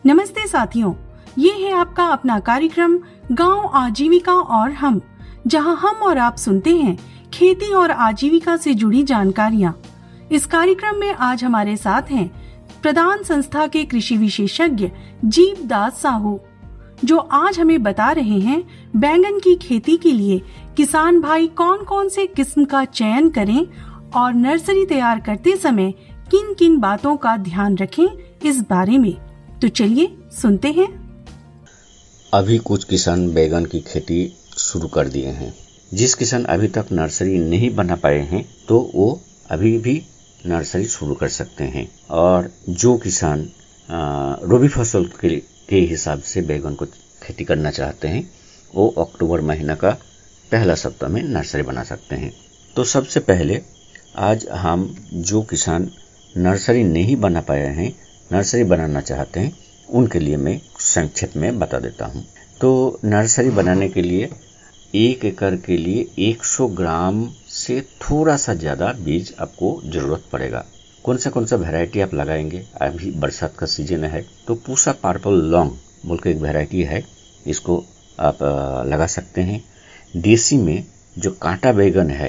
नमस्ते साथियों, ये है आपका अपना कार्यक्रम गांव आजीविका और हम, जहां हम और आप सुनते हैं खेती और आजीविका से जुड़ी जानकारियां। इस कार्यक्रम में आज हमारे साथ हैं प्रदान संस्था के कृषि विशेषज्ञ जीवदास साहू, जो आज हमें बता रहे हैं बैंगन की खेती के लिए किसान भाई कौन कौन से किस्म का चयन करें और नर्सरी तैयार करते समय किन किन बातों का ध्यान रखें इस बारे में। तो चलिए सुनते हैं। अभी कुछ किसान बैंगन की खेती शुरू कर दिए हैं। जिस किसान अभी तक नर्सरी नहीं बना पाए हैं तो वो अभी भी नर्सरी शुरू कर सकते हैं। और जो किसान रबी फसल के हिसाब से बैंगन को खेती करना चाहते हैं वो अक्टूबर महीना का पहला सप्ताह में नर्सरी बना सकते हैं। तो सबसे पहले आज हम जो किसान नर्सरी नहीं बना पाए हैं, नर्सरी बनाना चाहते हैं, उनके लिए मैं संक्षेप में बता देता हूं। तो नर्सरी बनाने के लिए 1 एकड़ के लिए 100 ग्राम से थोड़ा सा ज़्यादा बीज आपको ज़रूरत पड़ेगा। कौन सा वैरायटी आप लगाएंगे? अभी बरसात का सीजन है तो पूसा पर्पल लॉन्ग बोल के एक वैरायटी है, इसको आप लगा सकते हैं। देसी में जो कांटा बैगन है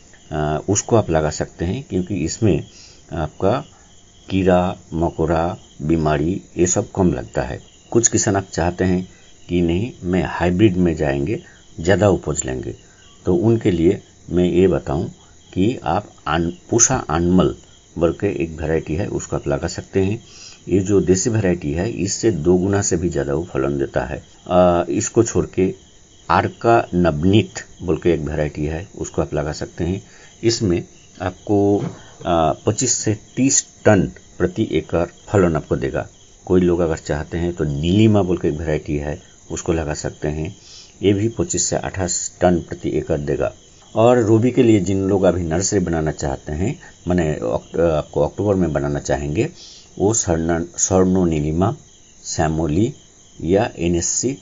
उसको आप लगा सकते हैं, क्योंकि इसमें आपका कीड़ा मकोड़ा बीमारी ये सब कम लगता है। कुछ किसान आप चाहते हैं कि नहीं मैं हाइब्रिड में जाएंगे, ज़्यादा उपज लेंगे, तो उनके लिए मैं ये बताऊं कि आप पूसा अनमल बोल के एक वैरायटी है, उसको आप लगा सकते हैं। ये जो देसी वैरायटी है इससे 2 गुना से भी ज़्यादा वो फलन देता है। इसको छोड़ के आर्का नवनीत बोल के एक वैरायटी है, उसको आप लगा सकते हैं। इसमें आपको 25 से 30 टन प्रति एकड़ फलन आपको देगा। कोई लोग अगर चाहते हैं तो नीलिमा बोल के एक वैरायटी है, उसको लगा सकते हैं। ये भी 25 से 28 टन प्रति एकड़ देगा। और रबी के लिए जिन लोग अभी नर्सरी बनाना चाहते हैं, माने आपको अक्टूबर में बनाना चाहेंगे, वो स्वर्णो नीलिमा, श्यामोली या NSC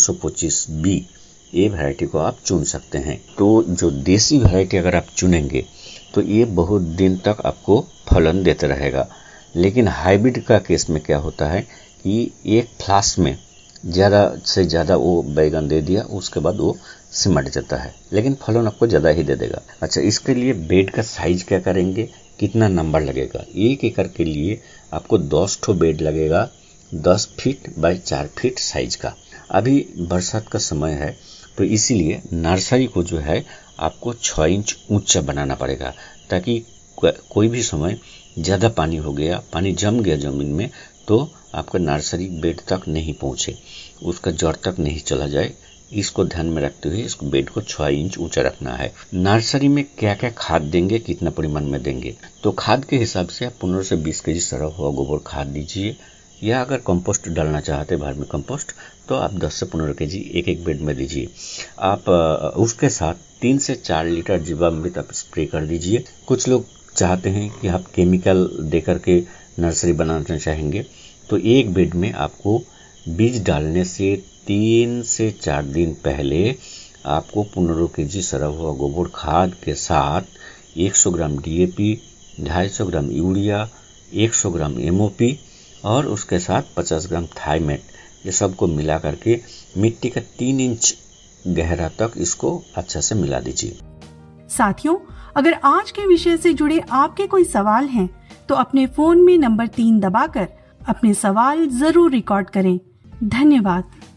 625B ये वैरायटी को आप चुन सकते हैं। तो जो देसी वैरायटी अगर आप चुनेंगे तो ये बहुत दिन तक आपको फलन देते रहेगा। लेकिन हाइब्रिड का केस में क्या होता है कि एक फ्लास में ज़्यादा से ज़्यादा वो बैगन दे दिया, उसके बाद वो सिमट जाता है, लेकिन फलन आपको ज़्यादा ही दे देगा। अच्छा, इसके लिए बेड का साइज क्या करेंगे, कितना नंबर लगेगा? 1 एकड़ के लिए आपको 10 ठो बेड लगेगा, 10 फीट बाय 4 फीट साइज का। अभी बरसात का समय है तो इसीलिए नर्सरी को जो है आपको 6 इंच ऊंचा बनाना पड़ेगा, ताकि कोई भी समय ज़्यादा पानी हो गया, पानी जम गया ज़मीन में, तो आपका नर्सरी बेड तक नहीं पहुँचे, उसका जड़ तक नहीं चला जाए। इसको ध्यान में रखते हुए इसको बेड को 6 इंच ऊंचा रखना है। नर्सरी में क्या क्या खाद देंगे, कितना परिमाण में देंगे? तो खाद के हिसाब से आप 15 से 20 केजी सड़ा हुआ गोबर खाद दीजिए, या अगर कंपोस्ट डालना चाहते हैं वर्मी कंपोस्ट तो आप 10 से 15 केजी एक बेड में दीजिए। आप उसके साथ 3 से 4 लीटर जीवामृत आप स्प्रे कर दीजिए। कुछ लोग चाहते हैं कि आप केमिकल दे करके नर्सरी बनाना चाहेंगे, तो एक बेड में आपको बीज डालने से 3 से 4 दिन पहले आपको 15 केजी सड़ा हुआ गोबर खाद के साथ 100 ग्राम DAP, 250 ग्राम यूरिया, 100 ग्राम MOP और उसके साथ 50 ग्राम थाइमेट, ये सबको मिला करके मिट्टी का 3 इंच गहरा तक इसको अच्छा से मिला दीजिए। साथियों, अगर आज के विषय से जुड़े आपके कोई सवाल हैं तो अपने फोन में नंबर 3 दबाकर अपने सवाल जरूर रिकॉर्ड करें। धन्यवाद।